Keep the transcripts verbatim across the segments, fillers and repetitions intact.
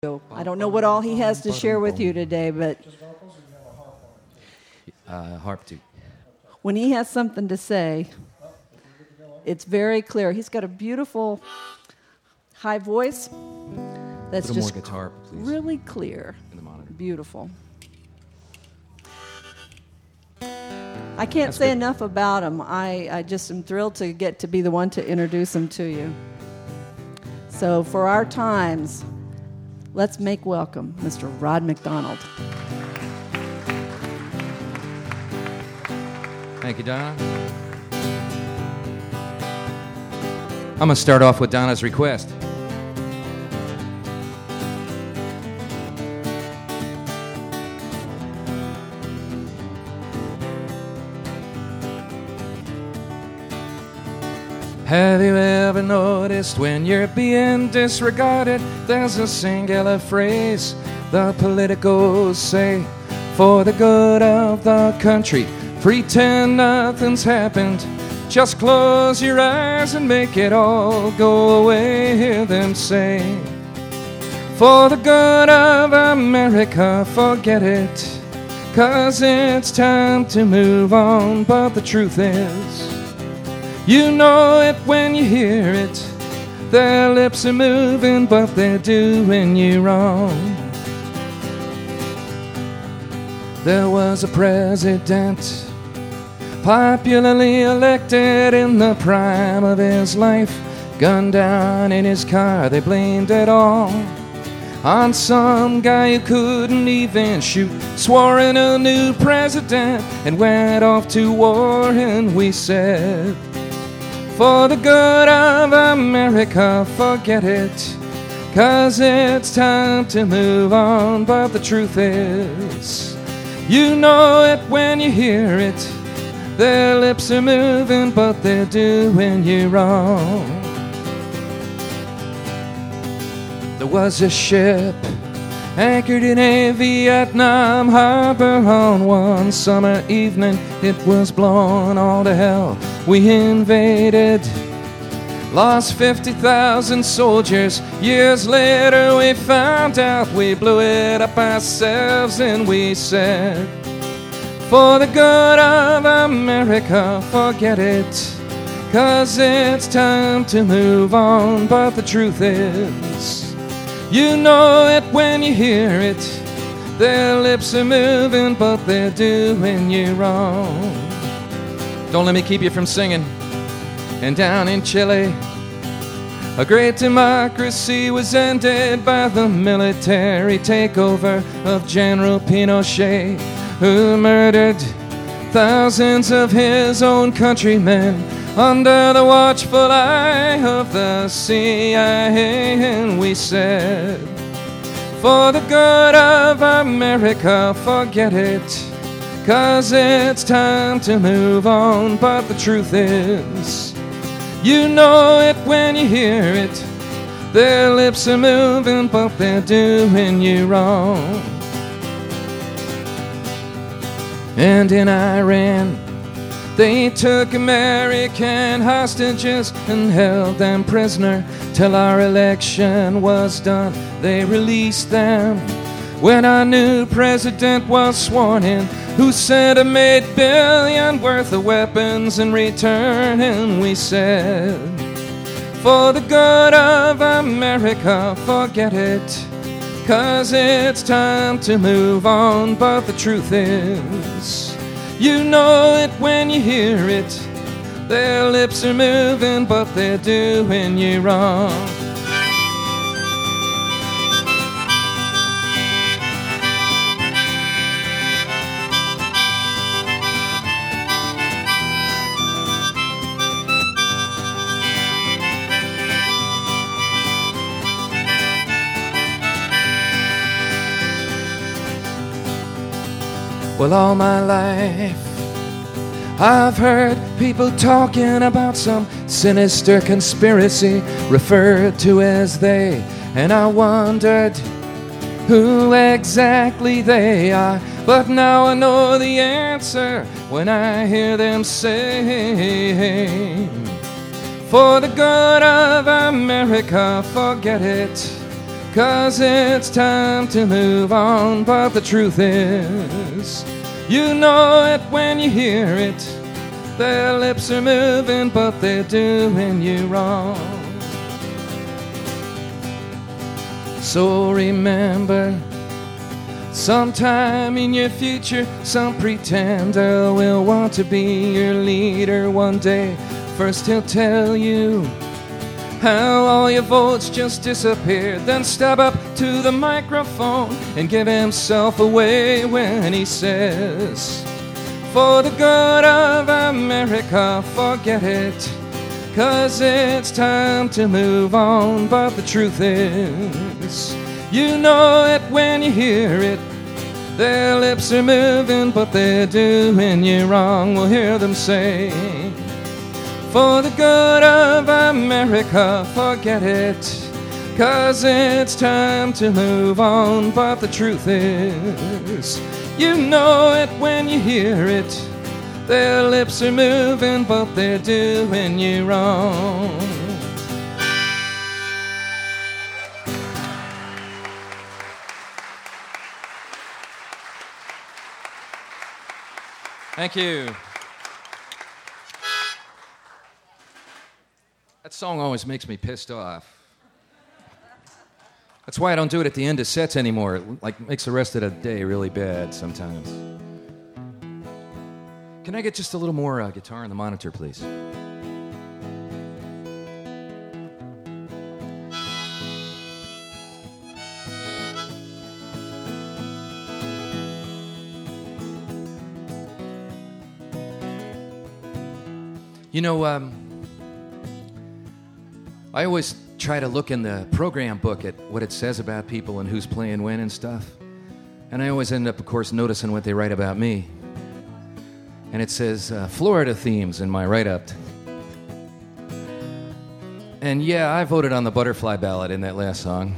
I don't know what all he has to share with you today, but uh, harp too. When he has something to say, it's very clear. He's got a beautiful high voice that's a little just more guitar, please. Really clear. In the monitor. Beautiful. I can't That's say good. enough about him. I, I just am thrilled to get to be the one to introduce him to you. So for our times, let's make welcome Mister Rod McDonald. Thank you, Donna. I'm going to start off with Donna's request. Have you ever noticed when you're being disregarded, there's a singular phrase the politicos say, for the good of the country, pretend nothing's happened. Just close your eyes and make it all go away. Hear them say, for the good of America, forget it, 'cause it's time to move on. But the truth is, you know it when you hear it. Their lips are moving, but they're doing you wrong. There was a president, popularly elected in the prime of his life. Gunned down in his car, they blamed it all on some guy who couldn't even shoot. Swore in a new president and went off to war. And we said, for the good of America, forget it, 'cause it's time to move on. But the truth is, you know it when you hear it. Their lips are moving, but they're doing you wrong. There was a ship anchored in a Vietnam harbor on one summer evening. It was blowing all to hell. We invaded, lost fifty thousand soldiers. Years later we found out we blew it up ourselves. And we said, for the good of America, forget it, 'cause it's time to move on. But the truth is, you know it when you hear it. Their lips are moving, but they're doing you wrong. Don't let me keep you from singing. And down in Chile, a great democracy was ended by the military takeover of General Pinochet, who murdered thousands of his own countrymen under the watchful eye of the C I A. And we said, for the good of America, forget it, 'cause it's time to move on. But the truth is, you know it when you hear it. Their lips are moving, but they're doing you wrong. And in Iran, they took American hostages and held them prisoner till our election was done. They released them when our new president was sworn in, who sent a eight billion worth of weapons in return. And we said, for the good of America, forget it, 'cause it's time to move on. But the truth is, you know it when you hear it. Their lips are moving, but they're doing you wrong. Well, all my life I've heard people talking about some sinister conspiracy referred to as they, and I wondered who exactly they are. But now I know the answer when I hear them say, for the good of America, forget it, 'cause it's time to move on. But the truth is, you know it when you hear it. Their lips are moving, but they're doing you wrong. So remember, sometime in your future, some pretender will want to be your leader one day. First he'll tell you how all your votes just disappeared, then step up to the microphone and give himself away when he says, for the good of America, forget it, 'cause it's time to move on. But the truth is, you know it when you hear it. Their lips are moving, but they're doing you wrong. We'll hear them say, for the good of America, forget it, 'cause it's time to move on. But the truth is, you know it when you hear it. Their lips are moving, but they're doing you wrong. Thank you. That song always makes me pissed off. That's why I don't do it at the end of sets anymore. It like makes the rest of the day really bad sometimes. Can I get just a little more uh, guitar on the monitor, please? You know, um, I always try to look in the program book at what it says about people and who's playing when and stuff. And I always end up, of course, noticing what they write about me. And it says uh, Florida themes in my write-up. And yeah, I voted on the butterfly ballot in that last song.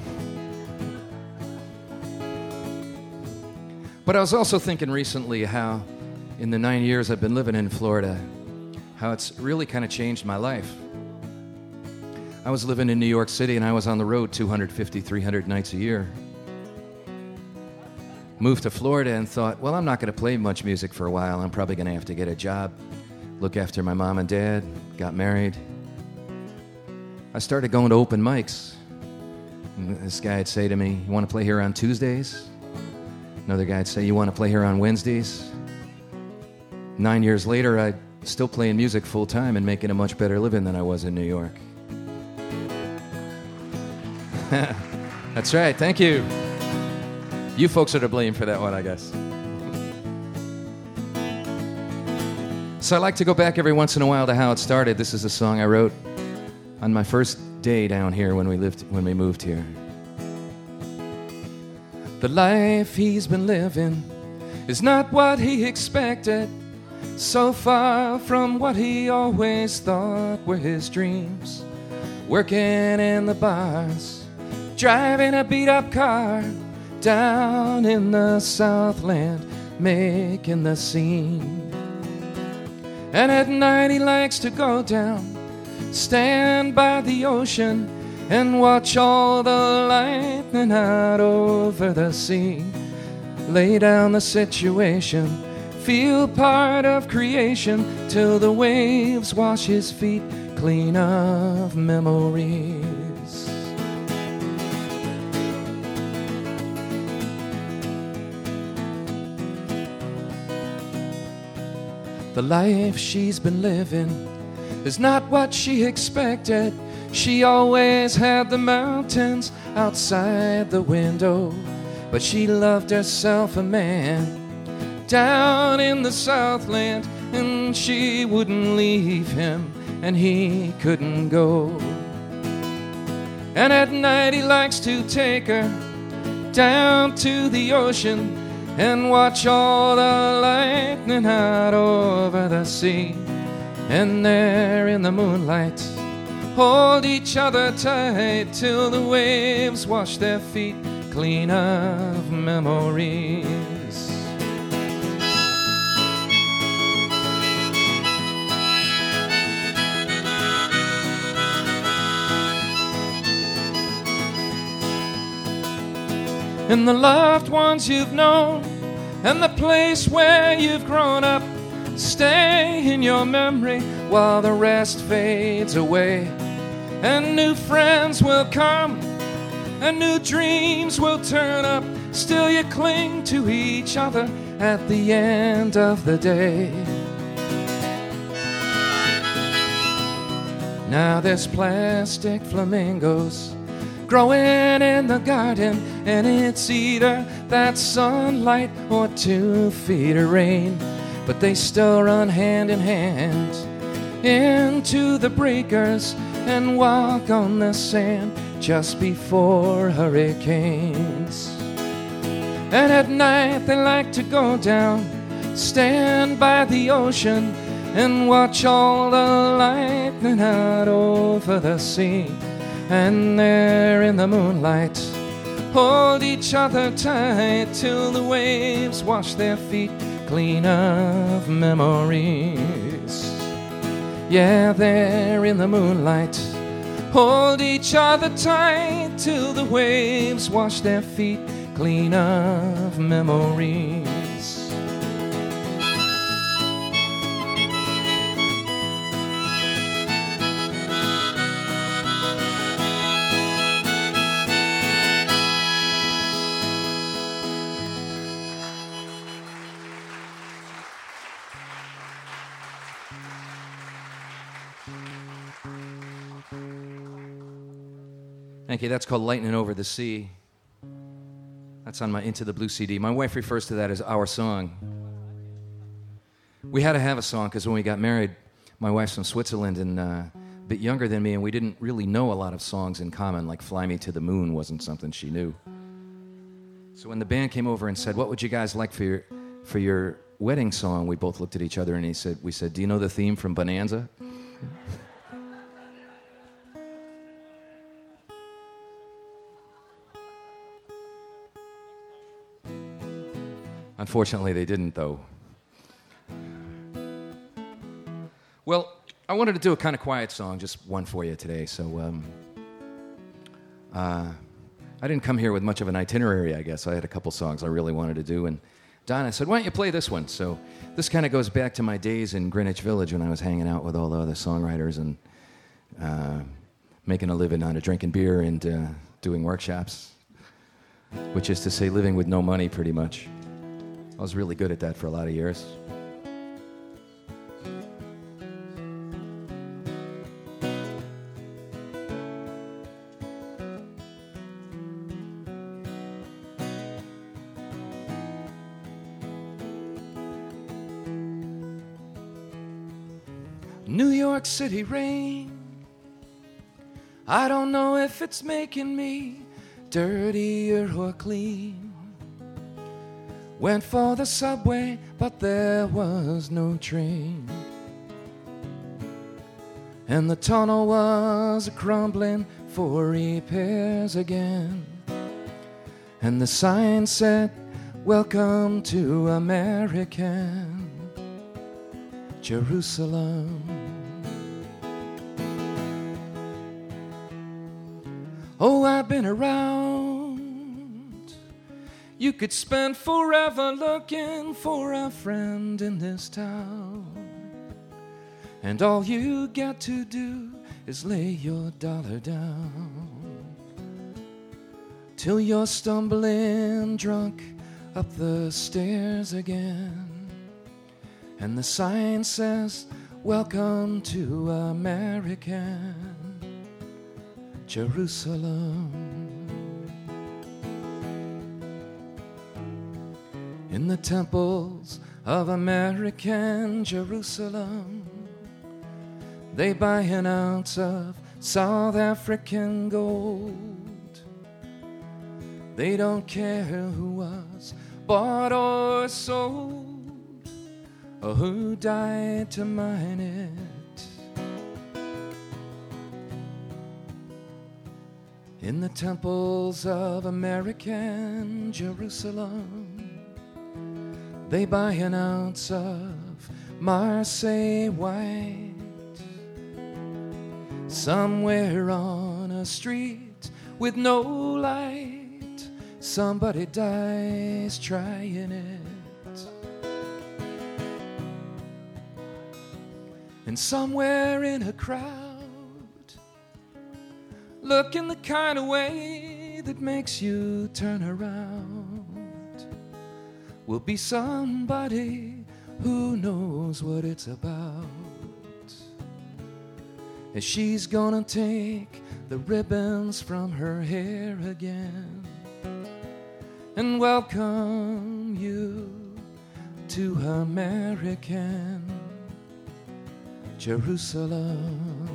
But I was also thinking recently how in the nine years I've been living in Florida, how it's really kind of changed my life. I was living in New York City and I was on the road two hundred fifty, three hundred nights a year. Moved to Florida and thought, well, I'm not going to play much music for a while. I'm probably going to have to get a job, look after my mom and dad, got married. I started going to open mics. And this guy would say to me, you want to play here on Tuesdays? Another guy would say, you want to play here on Wednesdays? Nine years later, I'm still playing music full time and making a much better living than I was in New York. That's right, thank you. You folks are to blame for that one, I guess. So I like to go back every once in a while to how it started. This is a song I wrote on my first day down here when we lived, when we moved here. The life he's been living is not what he expected, so far from what he always thought were his dreams. Working in the bars, driving a beat-up car, down in the Southland, making the scene. And at night he likes to go down, stand by the ocean, and watch all the lightning out over the sea. Lay down the situation, feel part of creation, till the waves wash his feet clean of memories. The life she's been living is not what she expected. She always had the mountains outside the window, but she loved herself a man down in the Southland, and she wouldn't leave him, and he couldn't go. And at night he likes to take her down to the ocean and watch all the lightning out over the sea. And there in the moonlight, hold each other tight till the waves wash their feet clean of memories. and the loved ones you've known, and the place where you've grown up stay in your memory while the rest fades away. And new friends will come, and new dreams will turn up. Still you cling to each other at the end of the day. Now there's plastic flamingos growing in the garden, and it's either that sunlight or two feet of rain. But they still run hand in hand into the breakers and walk on the sand just before hurricanes. And at night they like to go down, stand by the ocean, and watch all the lightning out over the sea. And there in the moonlight, hold each other tight till the waves wash their feet clean of memories. Yeah, there in the moonlight, hold each other tight till the waves wash their feet clean of memories. Thank you. That's called Lightning Over the Sea. That's on my Into the Blue C D. My wife refers to that as our song. We had to have a song because when we got married, my wife's from Switzerland and uh, a bit younger than me, and we didn't really know a lot of songs in common, like Fly Me to the Moon wasn't something she knew. So when the band came over and said, what would you guys like for your, for your wedding song, we both looked at each other and he said, we said, do you know the theme from Bonanza? Unfortunately, they didn't, though. Well, I wanted to do a kind of quiet song, just one for you today. So um, uh, I didn't come here with much of an itinerary, I guess. I had a couple songs I really wanted to do. And Donna said, why don't you play this one? So this kind of goes back to my days in Greenwich Village when I was hanging out with all the other songwriters and uh, making a living out of drinking beer and uh, doing workshops, which is to say living with no money pretty much. I was really good at that for a lot of years. New York City rain, I don't know if it's making me dirtier or clean. Went for the subway, but there was no train. And the tunnel was crumbling for repairs again. And the sign said, welcome to American Jerusalem. Oh, I've been around. You could spend forever looking for a friend in this town. And all you got to do is lay your dollar down till you're stumbling drunk up the stairs again. And the sign says, welcome to American Jerusalem. In the temples of American Jerusalem, they buy an ounce of South African gold. They don't care who was bought or sold, or who died to mine it. In the temples of American Jerusalem, they buy an ounce of Marseille white. Somewhere on a street with no light, somebody dies trying it. And somewhere in a crowd, looking the kind of way that makes you turn around, will be somebody who knows what it's about. And she's gonna take the ribbons from her hair again and welcome you to American Jerusalem.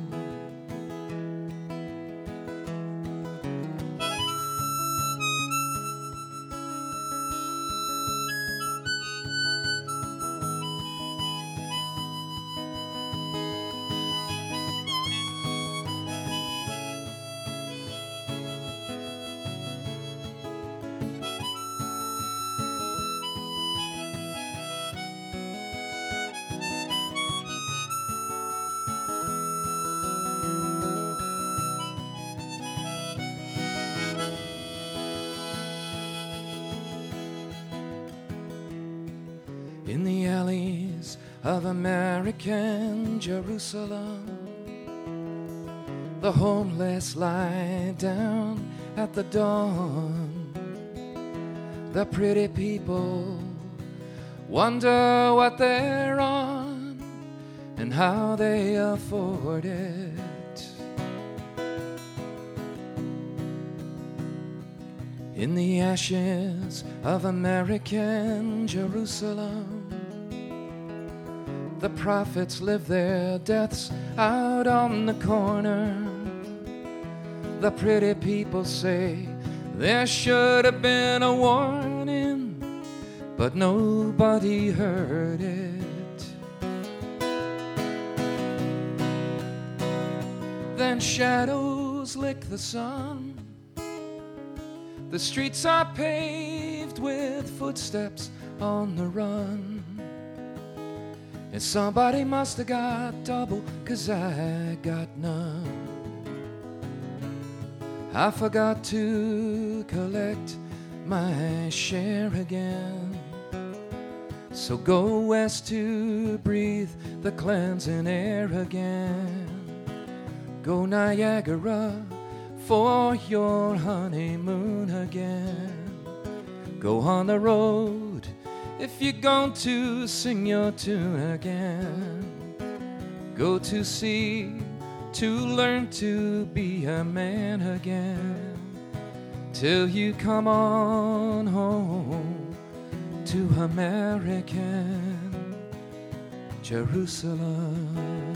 In the alleys of American Jerusalem, the homeless lie down at the dawn. The pretty people wonder what they're on and how they afford it. In the ashes of American Jerusalem, the prophets live their deaths out on the corner. The pretty people say there should have been a warning, but nobody heard it. Then shadows lick the sun. The streets are paved with footsteps on the run. And somebody must have got double, 'cause I got none. I forgot to collect my share again. So go west to breathe the cleansing air again. Go Niagara for your honeymoon again. Go on the road if you're going to sing your tune again. Go to sea to learn to be a man again, till you come on home to American Jerusalem.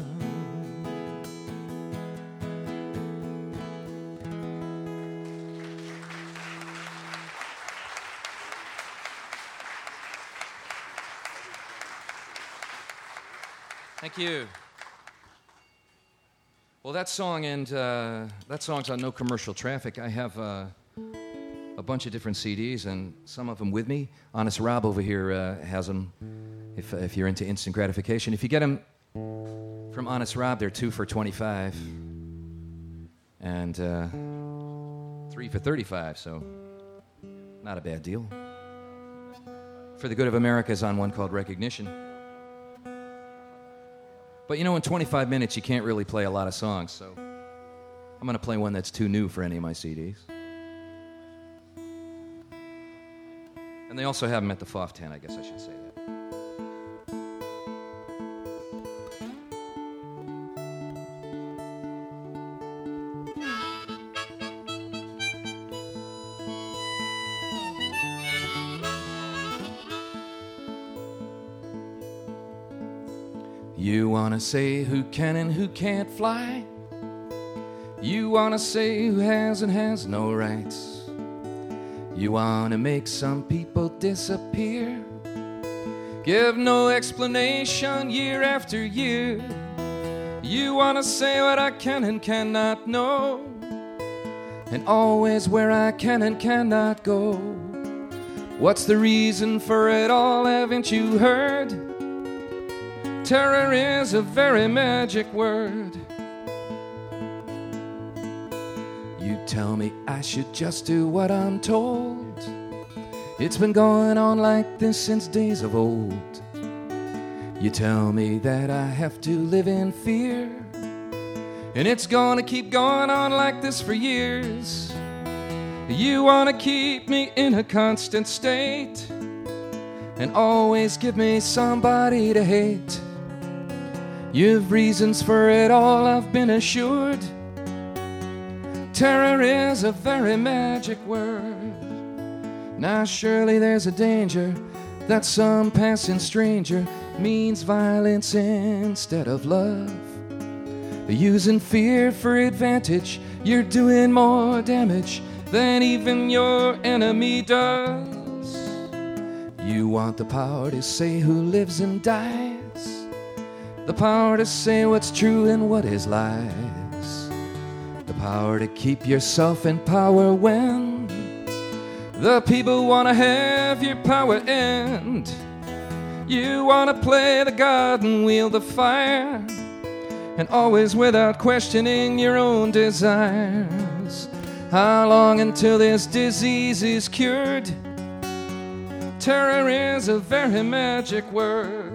Thank you. Well, that song and uh, that song's on No Commercial Traffic. I have uh, a bunch of different C Ds, and some of them with me. Honest Rob over here uh, has them. If if you're into instant gratification, if you get them from Honest Rob, they're two for twenty-five, and uh, three for thirty-five. So, not a bad deal. For the Good of America is on one called Recognition. But you know, in twenty-five minutes, you can't really play a lot of songs, so I'm going to play one that's too new for any of my C Ds. And they also have them at the F O F tent, I guess I should say that. You wanna say who can and who can't fly. You wanna say who has and has no rights. You wanna make some people disappear. Give no explanation year after year. You wanna say what I can and cannot know, and always where I can and cannot go. What's the reason for it all, haven't you heard? Terror is a very magic word. You tell me I should just do what I'm told. It's been going on like this since days of old. You tell me that I have to live in fear, and it's gonna keep going on like this for years. You wanna keep me in a constant state and always give me somebody to hate. You've reasons for it all, I've been assured. Terror is a very magic word. Now surely there's a danger that some passing stranger means violence instead of love. Using fear for advantage, you're doing more damage than even your enemy does. You want the power to say who lives and dies, the power to say what's true and what is lies, the power to keep yourself in power when the people want to have your power end. You want to play the God and wield the fire, and always without questioning your own desires. How long until this disease is cured? Terror is a very magic word.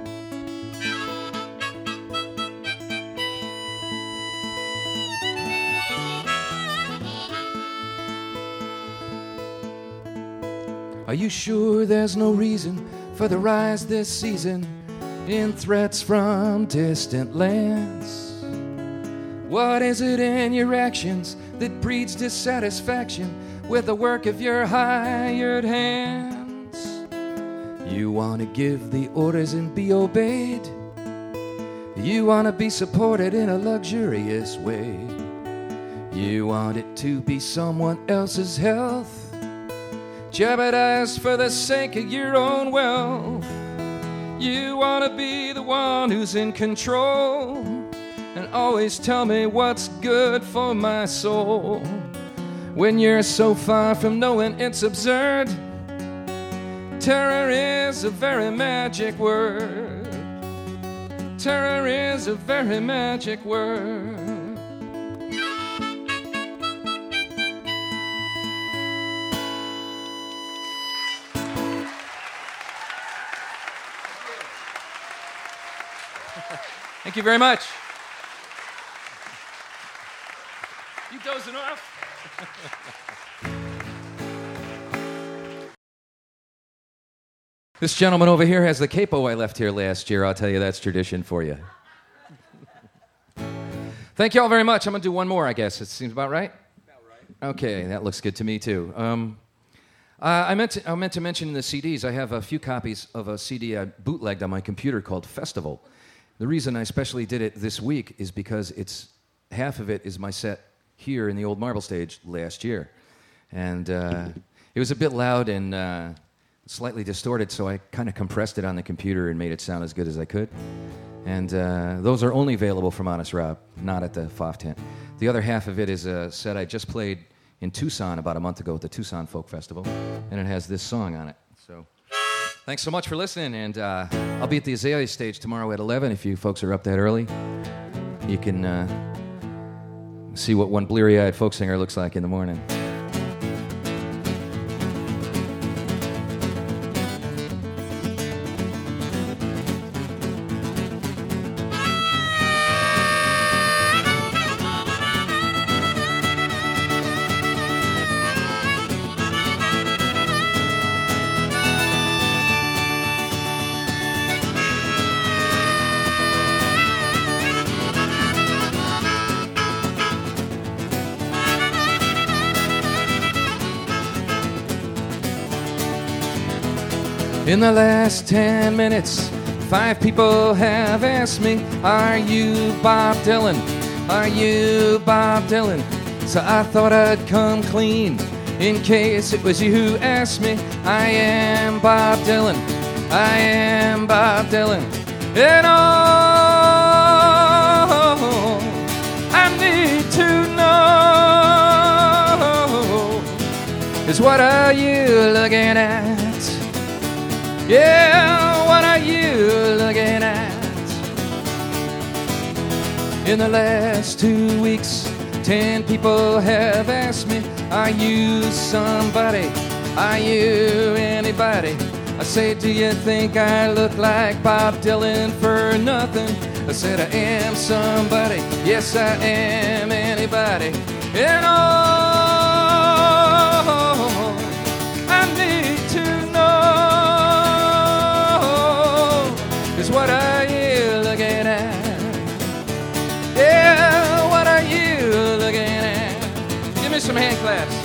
Are you sure there's no reason for the rise this season in threats from distant lands? What is it in your actions that breeds dissatisfaction with the work of your hired hands? You want to give the orders and be obeyed. You want to be supported in a luxurious way. You want it to be someone else's health, jeopardized for the sake of your own wealth. You want to be the one who's in control and always tell me what's good for my soul, when you're so far from knowing it's absurd. Terror is a very magic word. Terror is a very magic word. Thank you very much. You dozing off? This gentleman over here has the capo I left here last year. I'll tell you, that's tradition for you. Thank you all very much. I'm going to do one more, I guess. It seems about right? About right. Okay, that looks good to me, too. Um, uh, I, meant to, I meant to mention in the C Ds, I have a few copies of a C D I bootlegged on my computer called Festival. The reason I especially did it this week is because it's half of it is my set here in the old Marble Stage last year. And uh, it was a bit loud and uh, slightly distorted, so I kind of compressed it on the computer and made it sound as good as I could. And uh, those are only available from Honest Rob, not at the F O F tent. The other half of it is a set I just played in Tucson about a month ago at the Tucson Folk Festival, and it has this song on it. So thanks so much for listening, and uh, I'll be at the Azalea Stage tomorrow at eleven if you folks are up that early. You can uh, see what one bleary-eyed folk singer looks like in the morning. In the last ten minutes, five people have asked me, are you Bob Dylan? Are you Bob Dylan? So I thought I'd come clean in case it was you who asked me. I am Bob Dylan. I am Bob Dylan. And all I need to know is, what are you looking at? Yeah, what are you looking at? In the last two weeks, Ten people have asked me, are you somebody? Are you anybody? I say, do you think I look like Bob Dylan for nothing? I said, I am somebody. Yes, I am anybody. And all I need to know is what are you looking at? Yeah, what are you looking at? Give me some hand claps.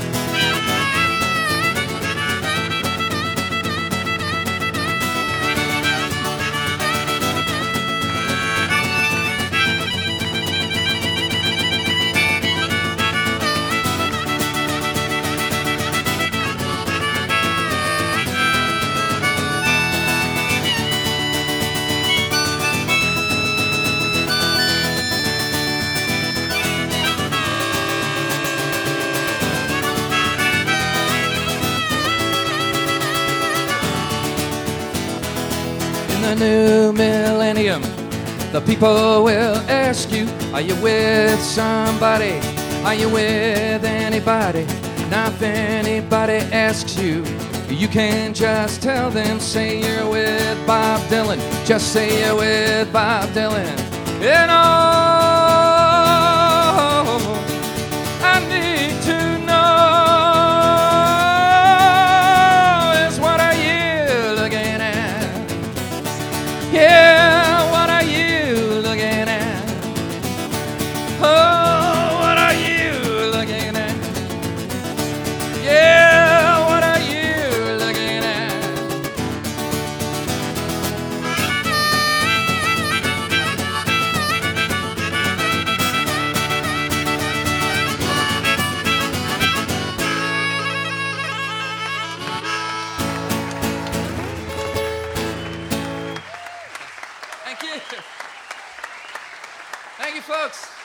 In the new millennium, the people will ask you, are you with somebody? Are you with anybody? Now if anybody asks you, you can just tell them, say you're with Bob Dylan. Just say you're with Bob Dylan. And all I need to know is what are you looking at? Yeah, what are you looking at? Oh, what are you looking at? Yeah, what are you looking at? Thank you. Thank you, folks.